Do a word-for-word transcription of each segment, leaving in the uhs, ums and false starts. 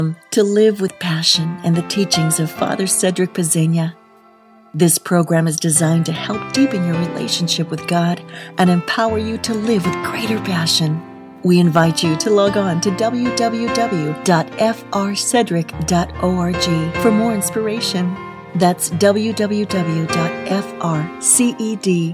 To Live with Passion and the teachings of Father Cedric Pezzegna. This program is designed to help deepen your relationship with God and empower you to live with greater passion. We invite you to log on to w w w dot f r cedric dot org for more inspiration. That's w w w dot f r cedric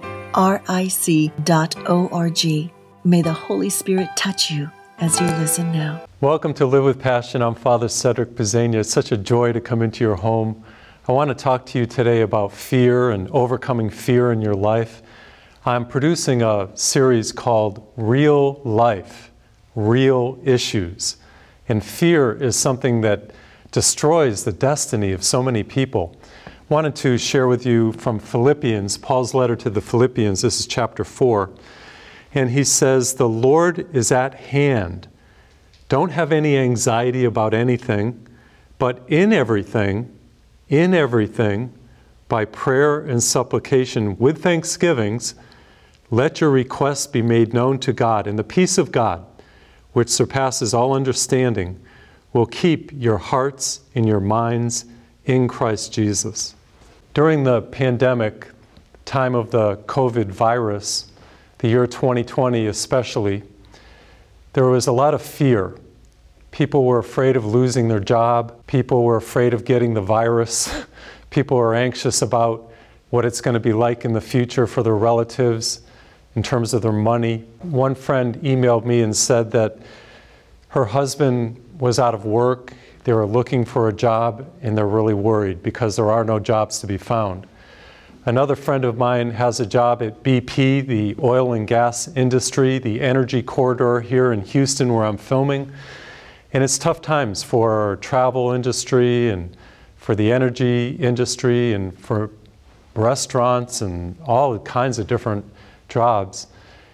dot org. May the Holy Spirit touch you as you listen now. Welcome to Live with Passion. I'm Father Cedric Pezzegna. It's such a joy to come into your home. I want to talk to you today about fear and overcoming fear in your life. I'm producing a series called Real Life, Real Issues. And fear is something that destroys the destiny of so many people. I wanted to share with you from Philippians, Paul's letter to the Philippians. This is chapter four. And he says, "The Lord is at hand. Don't have any anxiety about anything, but in everything, in everything, by prayer and supplication with thanksgivings, let your requests be made known to God, and the peace of God, which surpasses all understanding, will keep your hearts and your minds in Christ Jesus." During the pandemic, time of the COVID virus, the year twenty twenty especially, there was a lot of fear. People were afraid of losing their job. People were afraid of getting the virus. People were anxious about what it's going to be like in the future for their relatives in terms of their money. One friend emailed me and said that her husband was out of work. They were looking for a job and they're really worried because there are no jobs to be found. Another friend of mine has a job at B P, the oil and gas industry, the energy corridor here in Houston where I'm filming. And it's tough times for our travel industry and for the energy industry and for restaurants and all kinds of different jobs.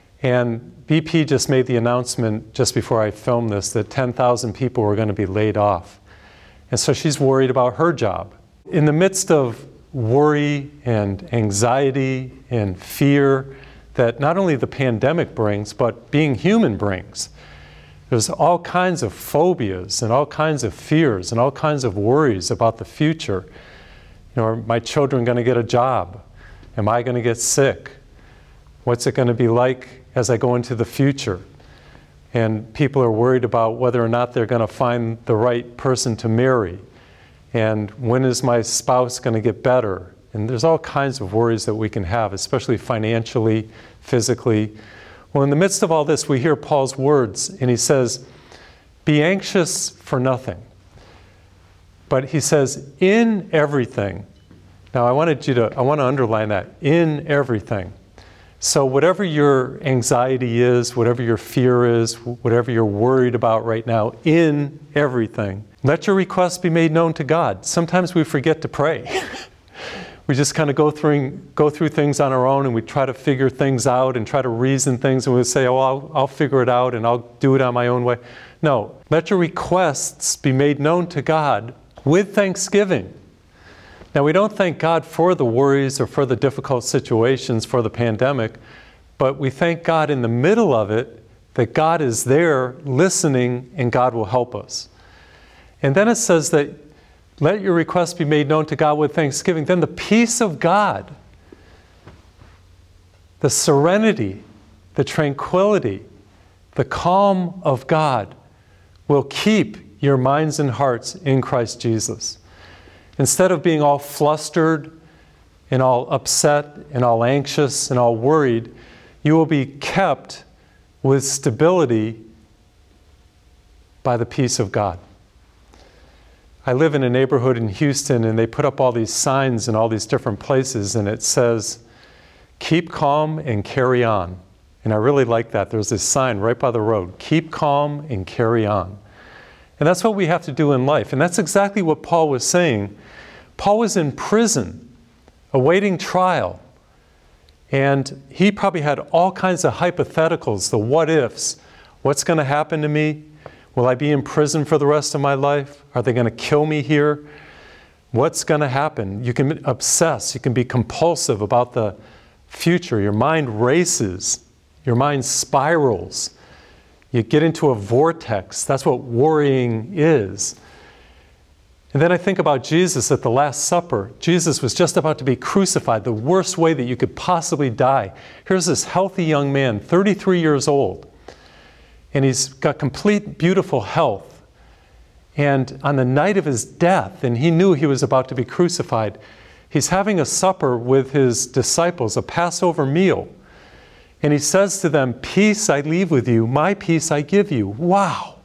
And B P just made the announcement just before I filmed this that ten thousand people were going to be laid off. And so she's worried about her job. In the midst of worry and anxiety and fear that not only the pandemic brings, but being human brings, there's all kinds of phobias and all kinds of fears and all kinds of worries about the future. You know, are my children going to get a job? Am I going to get sick? What's it going to be like as I go into the future? And people are worried about whether or not they're going to find the right person to marry. And when is my spouse going to get better? And there's all kinds of worries that we can have, especially financially, physically. Well, in the midst of all this, we hear Paul's words, and he says, "Be anxious for nothing." But he says, "In everything." Now, I wanted you to, I want to underline that, in everything. So whatever your anxiety is, whatever your fear is, whatever you're worried about right now, in everything, let your requests be made known to God. Sometimes we forget to pray. We just kind of go through go through things on our own and we try to figure things out and try to reason things and we say, oh, I'll, I'll figure it out and I'll do it on my own way. No, let your requests be made known to God with thanksgiving. Now, we don't thank God for the worries or for the difficult situations, for the pandemic, but we thank God in the middle of it that God is there listening and God will help us. And then it says that let your requests be made known to God with thanksgiving. Then the peace of God, the serenity, the tranquility, the calm of God will keep your minds and hearts in Christ Jesus. Instead of being all flustered and all upset and all anxious and all worried, you will be kept with stability by the peace of God. I live in a neighborhood in Houston and they put up all these signs in all these different places and it says, "Keep calm and carry on." And I really like that. There's this sign right by the road, "Keep calm and carry on." And that's what we have to do in life. And that's exactly what Paul was saying. Paul was in prison, awaiting trial. And he probably had all kinds of hypotheticals, the what ifs. What's going to happen to me? Will I be in prison for the rest of my life? Are they going to kill me here? What's going to happen? You can obsess, you can be compulsive about the future. Your mind races, your mind spirals. You get into a vortex. That's what worrying is. And then I think about Jesus at the Last Supper. Jesus was just about to be crucified, the worst way that you could possibly die. Here's this healthy young man, thirty-three years old, and he's got complete, beautiful health. And on the night of his death, and he knew he was about to be crucified, he's having a supper with his disciples, a Passover meal. And he says to them, "Peace I leave with you, my peace I give you." Wow!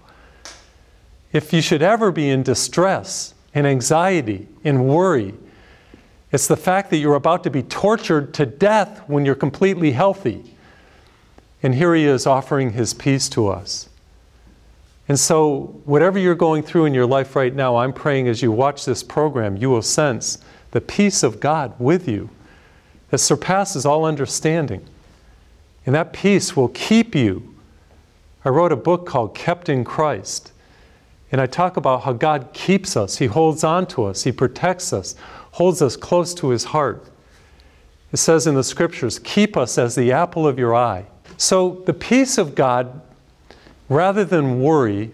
If you should ever be in distress, in anxiety, in worry, it's the fact that you're about to be tortured to death when you're completely healthy. And here he is offering his peace to us. And so, whatever you're going through in your life right now, I'm praying as you watch this program, you will sense the peace of God with you that surpasses all understanding. And that peace will keep you. I wrote a book called Kept in Christ. And I talk about how God keeps us. He holds on to us. He protects us, holds us close to His heart. It says in the Scriptures, "Keep us as the apple of your eye." So the peace of God, rather than worry,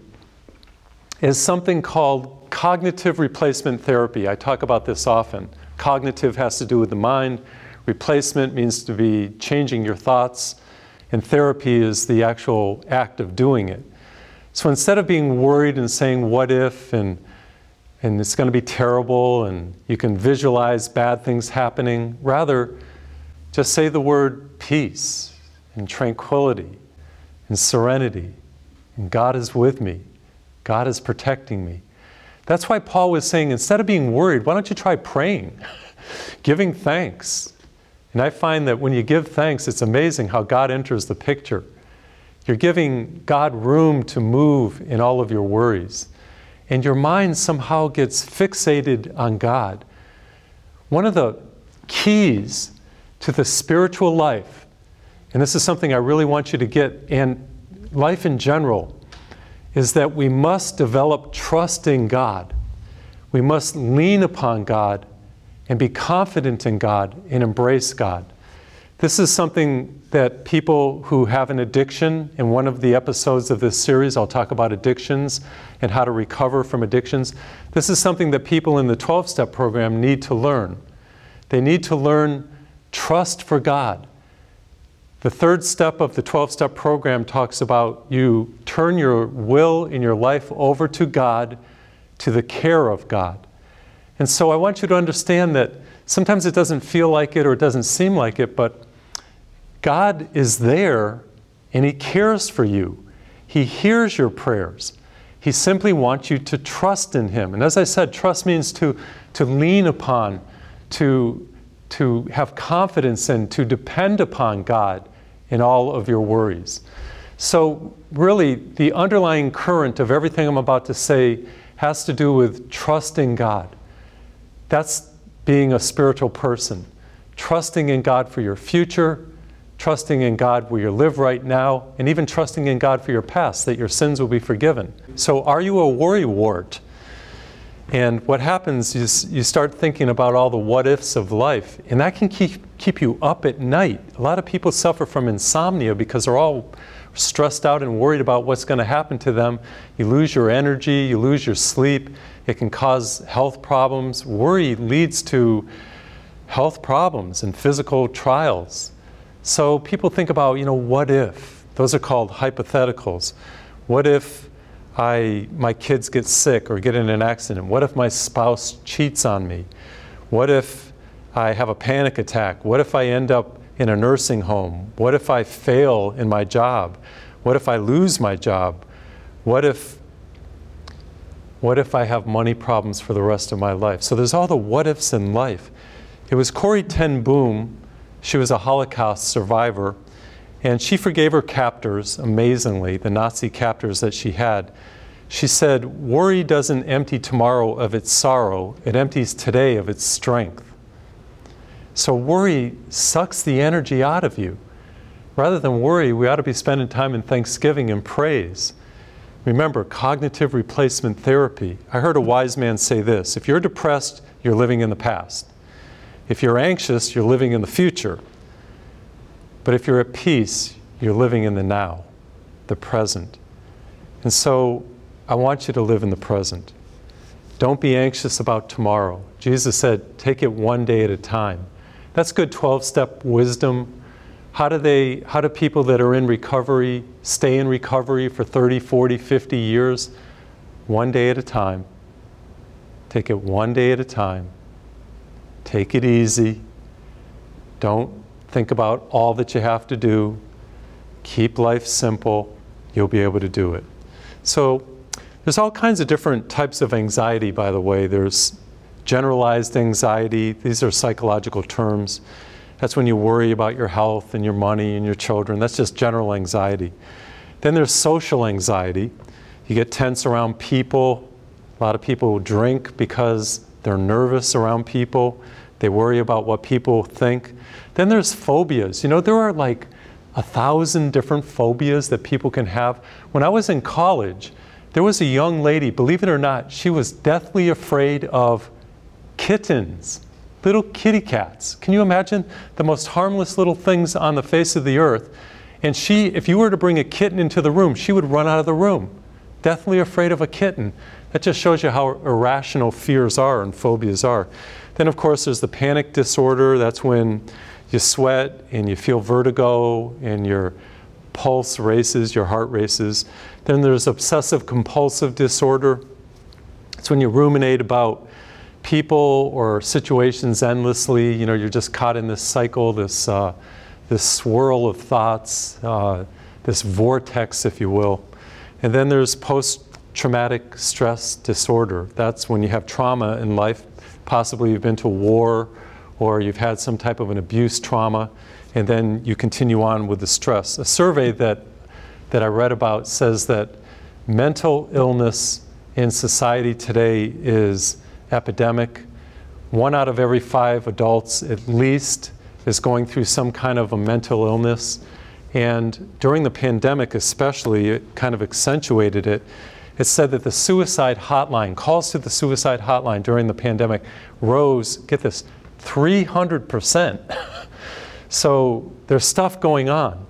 is something called cognitive replacement therapy. I talk about this often. Cognitive has to do with the mind. Replacement means to be changing your thoughts. And therapy is the actual act of doing it. So instead of being worried and saying, what if, and, and it's going to be terrible, and you can visualize bad things happening, rather just say the word peace and tranquility and serenity. And God is with me. God is protecting me. That's why Paul was saying, instead of being worried, why don't you try praying, giving thanks. And I find that when you give thanks, it's amazing how God enters the picture. You're giving God room to move in all of your worries. And your mind somehow gets fixated on God. One of the keys to the spiritual life, and this is something I really want you to get, and life in general, is that we must develop trust in God. We must lean upon God and be confident in God and embrace God. This is something that people who have an addiction, in one of the episodes of this series, I'll talk about addictions and how to recover from addictions. This is something that people in the twelve-step program need to learn. They need to learn trust for God. The third step of the twelve-step program talks about you turn your will in your life over to God, to the care of God. And so I want you to understand that sometimes it doesn't feel like it or it doesn't seem like it, but God is there and He cares for you. He hears your prayers. He simply wants you to trust in Him. And as I said, trust means to, to lean upon, to, to have confidence in, to depend upon God in all of your worries. So really, the underlying current of everything I'm about to say has to do with trusting God. That's being a spiritual person. Trusting in God for your future, trusting in God where you live right now, and even trusting in God for your past, that your sins will be forgiven. So are you a worrywart? And what happens is you start thinking about all the what-ifs of life, and that can keep, keep you up at night. A lot of people suffer from insomnia because they're all stressed out and worried about what's going to happen to them. You lose your energy, you lose your sleep. It can cause health problems. Worry leads to health problems and physical trials. So people think about, you know, what if? Those are called hypotheticals. What if I, my kids get sick or get in an accident? What if my spouse cheats on me? What if I have a panic attack? What if I end up in a nursing home? What if I fail in my job? What if I lose my job? What if, what if I have money problems for the rest of my life? So there's all the what ifs in life. It was Corrie ten Boom. She was a Holocaust survivor, and she forgave her captors, amazingly, the Nazi captors that she had. She said, worry doesn't empty tomorrow of its sorrow, it empties today of its strength. So worry sucks the energy out of you. Rather than worry, we ought to be spending time in thanksgiving and praise. Remember, cognitive replacement therapy. I heard a wise man say this: if you're depressed, you're living in the past. If you're anxious, you're living in the future. But if you're at peace, you're living in the now, the present. And so I want you to live in the present. Don't be anxious about tomorrow. Jesus said, take it one day at a time. That's good twelve-step wisdom. How do they, how do people that are in recovery stay in recovery for thirty, forty, fifty years? One day at a time. Take it one day at a time. Take it easy. Don't think about all that you have to do. Keep life simple. You'll be able to do it. So there's all kinds of different types of anxiety, by the way. There's generalized anxiety. These are psychological terms. That's when you worry about your health and your money and your children. That's just general anxiety. Then there's social anxiety. You get tense around people. A lot of people drink because they're nervous around people. They worry about what people think. Then there's phobias. You know, there are like a thousand different phobias that people can have. When I was in college, there was a young lady, believe it or not, she was deathly afraid of kittens, little kitty cats. Can you imagine? The most harmless little things on the face of the earth. And she, if you were to bring a kitten into the room, she would run out of the room. Deathly afraid of a kitten. That just shows you how irrational fears are and phobias are. Then of course there's the panic disorder. That's when you sweat and you feel vertigo and your pulse races, your heart races. Then there's obsessive compulsive disorder. It's when you ruminate about people or situations endlessly. You know, you're just caught in this cycle, this, uh, this swirl of thoughts, uh, this vortex, if you will. And then there's post-traumatic stress disorder. That's when you have trauma in life. Possibly you've been to war or you've had some type of an abuse trauma, and then you continue on with the stress. A survey that, that I read about says that mental illness in society today is epidemic. One out of every five adults at least is going through some kind of a mental illness. And during the pandemic especially, it kind of accentuated it. It said that the suicide hotline, calls to the suicide hotline during the pandemic rose, get this, three hundred percent. So there's stuff going on.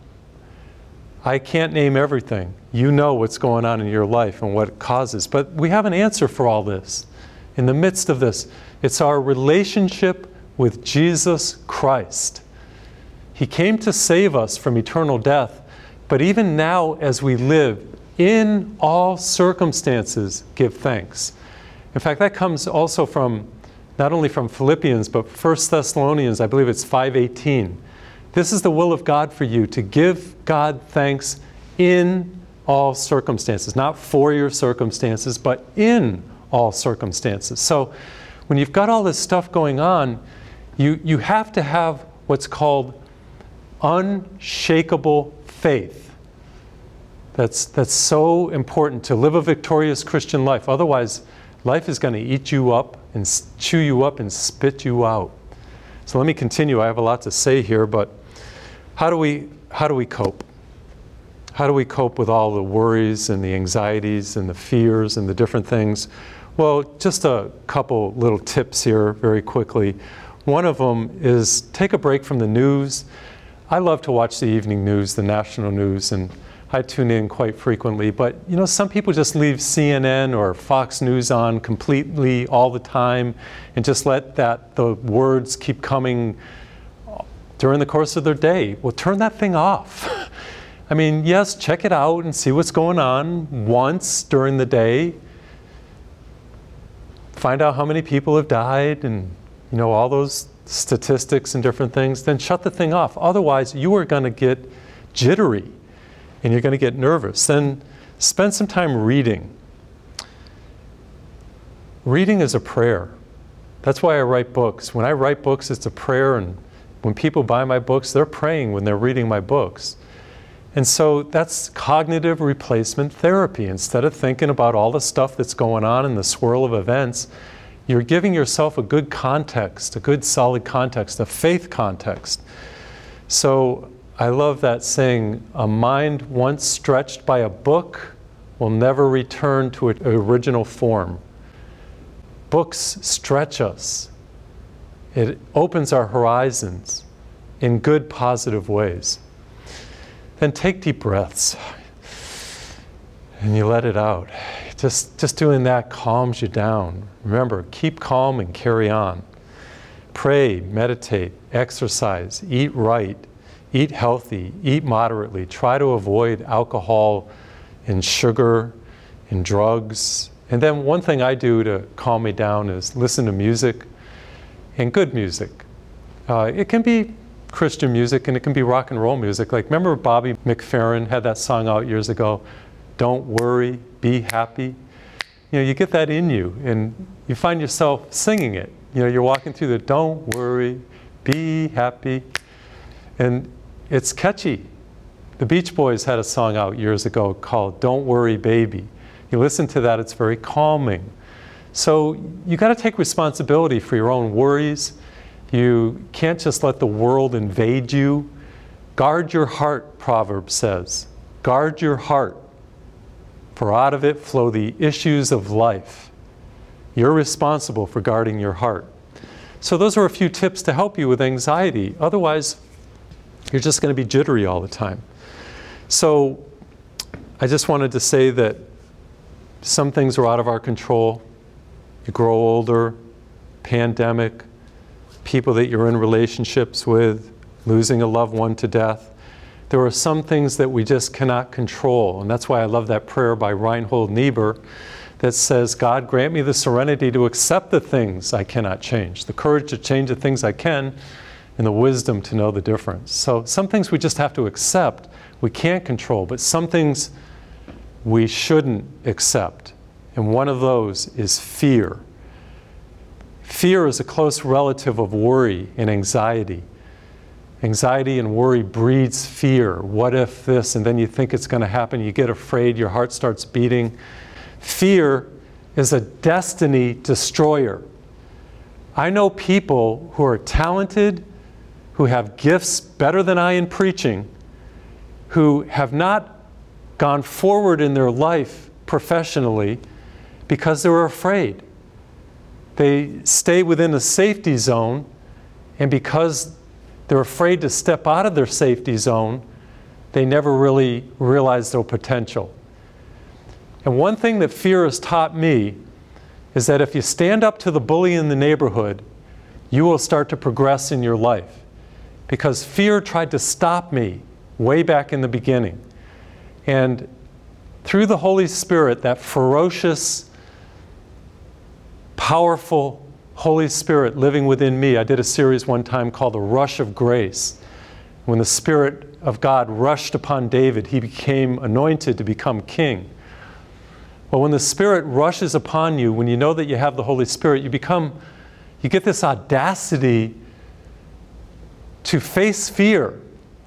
I can't name everything. You know what's going on in your life and what it causes. But we have an answer for all this. In the midst of this, it's our relationship with Jesus Christ. He came to save us from eternal death, but even now as we live, in all circumstances, give thanks. In fact, that comes also from, not only from Philippians, but First Thessalonians, I believe it's five eighteen. This is the will of God for you, to give God thanks in all circumstances. Not for your circumstances, but in all circumstances. So when you've got all this stuff going on, you, you have to have what's called unshakable faith. That's, that's so important to live a victorious Christian life. Otherwise, life is going to eat you up and chew you up and spit you out. So let me continue. I have a lot to say here, but how do we, how do we cope? How do we cope with all the worries and the anxieties and the fears and the different things? Well, just a couple little tips here very quickly. One of them is take a break from the news. I love to watch the evening news, the national news, and I tune in quite frequently, but you know, some people just leave C N N or Fox News on completely all the time and just let that the words keep coming during the course of their day. Well, turn that thing off. I mean, yes, check it out and see what's going on once during the day. Find out how many people have died and you know, all those statistics and different things, then shut the thing off. Otherwise, you are going to get jittery and you're going to get nervous. Then spend some time reading. Reading is a prayer. That's why I write books. When I write books, it's a prayer, and when people buy my books, they're praying when they're reading my books. And so that's cognitive replacement therapy. Instead of thinking about all the stuff that's going on in the swirl of events, you're giving yourself a good context, a good solid context, a faith context. So I love that saying, a mind once stretched by a book will never return to its original form. Books stretch us. It opens our horizons in good, positive ways. Then take deep breaths and you let it out. Just, just doing that calms you down. Remember, keep calm and carry on. Pray, meditate, exercise, eat right, eat healthy, eat moderately. Try to avoid alcohol and sugar and drugs. And then one thing I do to calm me down is listen to music, and good music. Uh, it can be Christian music and it can be rock and roll music. Like, remember Bobby McFerrin had that song out years ago, Don't Worry, Be Happy. You know, you get that in you and you find yourself singing it. You know, you're walking through the Don't Worry, Be Happy. And it's catchy. The Beach Boys had a song out years ago called Don't Worry, Baby. You listen to that, it's very calming. So you got to take responsibility for your own worries. You can't just let the world invade you. Guard your heart, Proverbs says. Guard your heart, for out of it flow the issues of life. You're responsible for guarding your heart. So those are a few tips to help you with anxiety. Otherwise, you're just going to be jittery all the time. So I just wanted to say that some things are out of our control. You grow older, pandemic, people that you're in relationships with, losing a loved one to death. There are some things that we just cannot control. And that's why I love that prayer by Reinhold Niebuhr that says, God, grant me the serenity to accept the things I cannot change, the courage to change the things I can, and the wisdom to know the difference. So some things we just have to accept, we can't control, but some things we shouldn't accept. And one of those is fear. Fear is a close relative of worry and anxiety. Anxiety and worry breeds fear. What if this? And then you think it's going to happen. You get afraid. Your heart starts beating. Fear is a destiny destroyer. I know people who are talented, who have gifts better than I in preaching, who have not gone forward in their life professionally because they were afraid. They stay within a safety zone, and because they're afraid to step out of their safety zone, they never really realize their potential. And one thing that fear has taught me is that if you stand up to the bully in the neighborhood, you will start to progress in your life. Because fear tried to stop me way back in the beginning. And through the Holy Spirit, that ferocious, powerful Holy Spirit living within me, I did a series one time called The Rush of Grace. When the Spirit of God rushed upon David, he became anointed to become king. Well, when the Spirit rushes upon you, when you know that you have the Holy Spirit, you become, you get this audacity to face fear.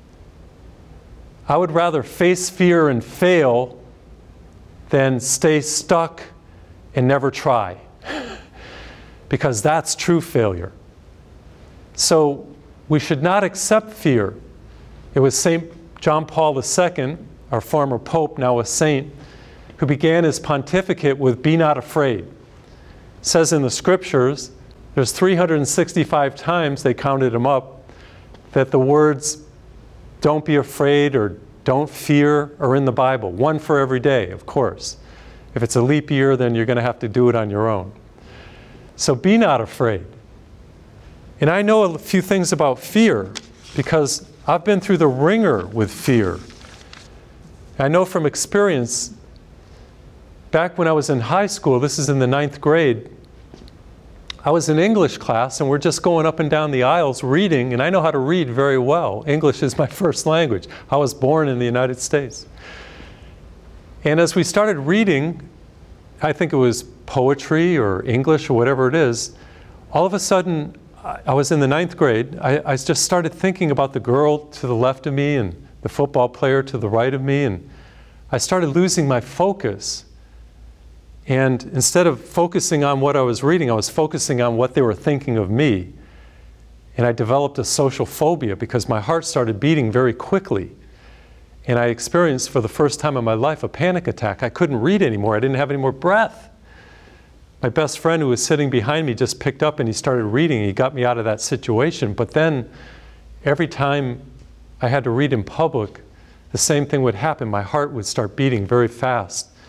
I would rather face fear and fail than stay stuck and never try. Because that's true failure. So we should not accept fear. It was Saint John Paul the Second, our former pope, now a saint, who began his pontificate with "Be not afraid." It says in the scriptures, there's three hundred sixty-five times, they counted them up, that the words "don't be afraid" or "don't fear" are in the Bible. One for every day, of course. If it's a leap year, then you're going to have to do it on your own. So be not afraid. And I know a few things about fear because I've been through the ringer with fear. I know from experience, back when I was in high school, this is in the ninth grade, I was in English class and we're just going up and down the aisles reading, and I know how to read very well. English is my first language. I was born in the United States. And as we started reading, I think it was poetry or English or whatever it is, all of a sudden, I was in the ninth grade, I, I just started thinking about the girl to the left of me and the football player to the right of me, and I started losing my focus. And instead of focusing on what I was reading, I was focusing on what they were thinking of me. And I developed a social phobia because my heart started beating very quickly. And I experienced for the first time in my life a panic attack. I couldn't read anymore. I didn't have any more breath. My best friend who was sitting behind me just picked up and he started reading. He got me out of that situation. But then every time I had to read in public, the same thing would happen. My heart would start beating very fast.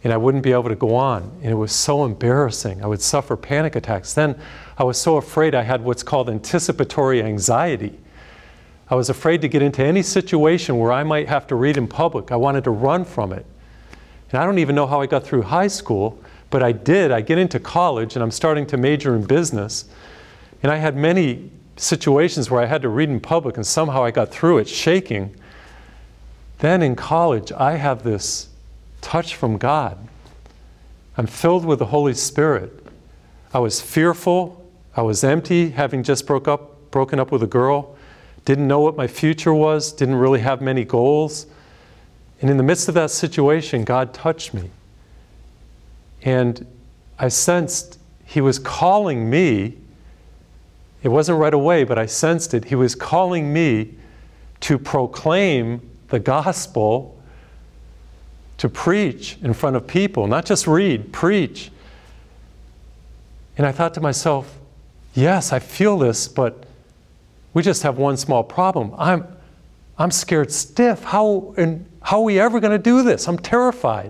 and I wouldn't be able to go on. And it was so embarrassing. I would suffer panic attacks. Then I was so afraid I had what's called anticipatory anxiety. I was afraid to get into any situation where I might have to read in public. I wanted to run from it. And I don't even know how I got through high school, but I did. I get into college and I'm starting to major in business. And I had many situations where I had to read in public and somehow I got through it shaking. Then in college, I have this touch from God. I'm filled with the Holy Spirit. I was fearful. I was empty, having just broke up, broken up with a girl. Didn't know what my future was. Didn't really have many goals. And in the midst of that situation, God touched me. And I sensed He was calling me. It wasn't right away, but I sensed it. He was calling me to proclaim the gospel, to preach in front of people, not just read, preach. And I thought to myself, yes, I feel this, but we just have one small problem. I'm, I'm scared stiff. How, and how are we ever going to do this? I'm terrified.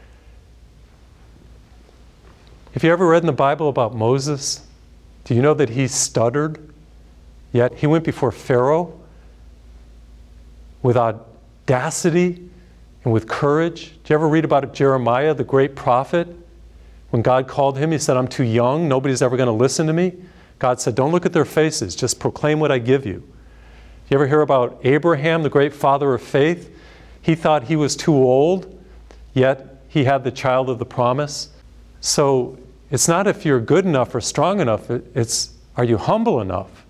If you ever read in the Bible about Moses, do you know that he stuttered? Yet he went before Pharaoh with audacity and with courage. Did you ever read about Jeremiah, the great prophet? When God called him, he said, I'm too young. Nobody's ever going to listen to me. God said, don't look at their faces. Just proclaim what I give you. You ever hear about Abraham, the great father of faith? He thought he was too old, yet he had the child of the promise. So it's not if you're good enough or strong enough. It's, are you humble enough?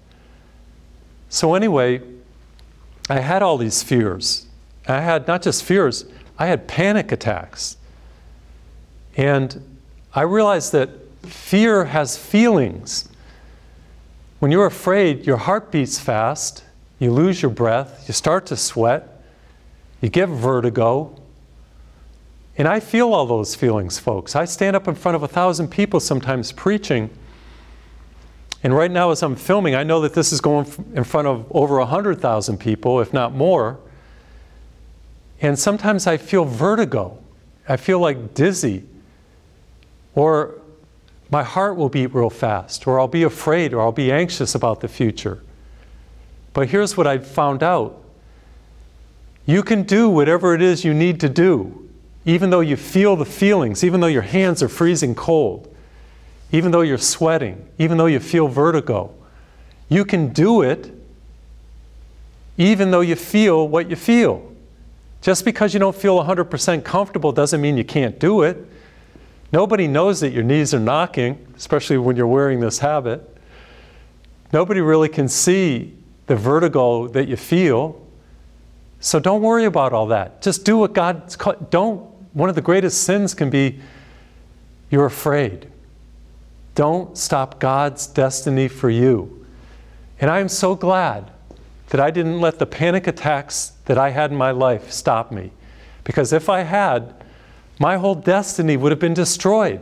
So anyway, I had all these fears. I had not just fears, I had panic attacks. And I realized that fear has feelings. When you're afraid, your heart beats fast, you lose your breath, you start to sweat, you get vertigo. And I feel all those feelings, folks. I stand up in front of a thousand people sometimes preaching. And right now as I'm filming, I know that this is going in front of over one hundred thousand people, if not more. And sometimes I feel vertigo. I feel like dizzy. Or my heart will beat real fast, or I'll be afraid, or I'll be anxious about the future. But here's what I found out. You can do whatever it is you need to do, even though you feel the feelings, even though your hands are freezing cold, even though you're sweating, even though you feel vertigo. You can do it even though you feel what you feel. Just because you don't feel one hundred percent comfortable doesn't mean you can't do it. Nobody knows that your knees are knocking, especially when you're wearing this habit. Nobody really can see the vertigo that you feel. So don't worry about all that. Just do what God's called. Don't, one of the greatest sins can be you're afraid. Don't stop God's destiny for you. And I am so glad that I didn't let the panic attacks that I had in my life stop me. Because if I had, my whole destiny would have been destroyed.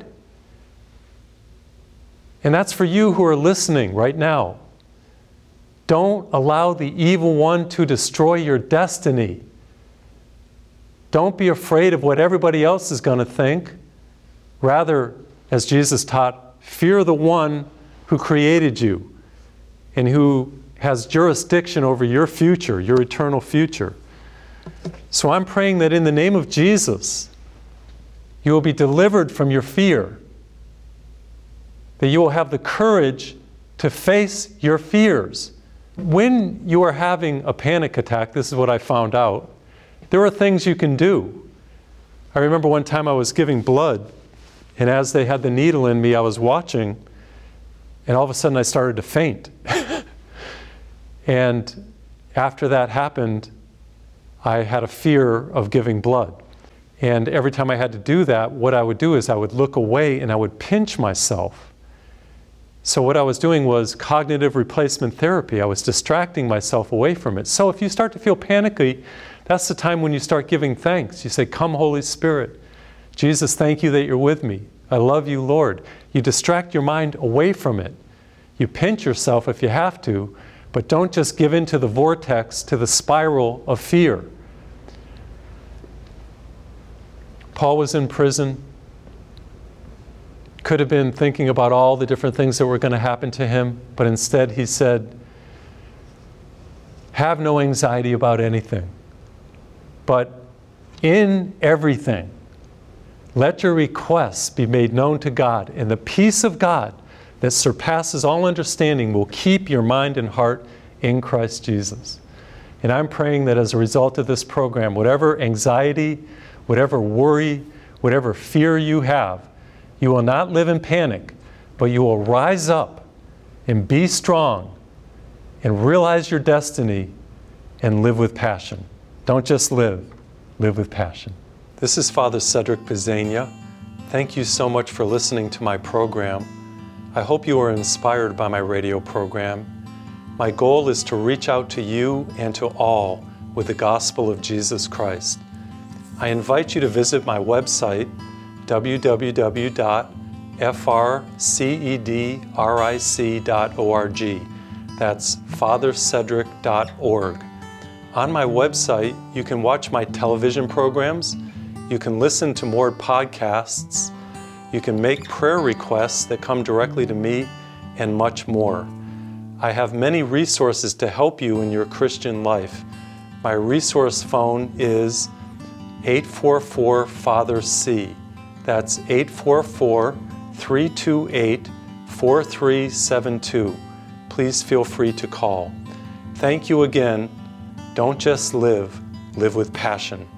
And that's for you who are listening right now. Don't allow the evil one to destroy your destiny. Don't be afraid of what everybody else is going to think. Rather, as Jesus taught, fear the one who created you and who has jurisdiction over your future, your eternal future. So I'm praying that in the name of Jesus, you will be delivered from your fear, that you will have the courage to face your fears. When you are having a panic attack, this is what I found out, there are things you can do. I remember one time I was giving blood, and as they had the needle in me, I was watching, and all of a sudden I started to faint. And after that happened, I had a fear of giving blood. And every time I had to do that, what I would do is I would look away and I would pinch myself. So what I was doing was cognitive replacement therapy. I was distracting myself away from it. So if you start to feel panicky, that's the time when you start giving thanks. You say, come, Holy Spirit. Jesus, thank you that you're with me. I love you, Lord. You distract your mind away from it. You pinch yourself if you have to, but don't just give in to the vortex, to the spiral of fear. Paul was in prison. could have been thinking about all the different things that were going to happen to him, but instead he said, have no anxiety about anything, but in everything, let your requests be made known to God, and the peace of God that surpasses all understanding will keep your mind and heart in Christ Jesus. And I'm praying that as a result of this program, whatever anxiety, whatever worry, whatever fear you have, you will not live in panic, but you will rise up and be strong and realize your destiny and live with passion. Don't just live, live with passion. This is Father Cedric Pisania. Thank you so much for listening to my program. I hope you are inspired by my radio program. My goal is to reach out to you and to all with the gospel of Jesus Christ. I invite you to visit my website, w w w dot f r cedric dot org. That's father cedric dot org. On my website, you can watch my television programs, you can listen to more podcasts, you can make prayer requests that come directly to me, and much more. I have many resources to help you in your Christian life. My resource phone is eight four four Father C. That's eight four four, three two eight, four three seven two. Please feel free to call. Thank you again. Don't just live, live with passion.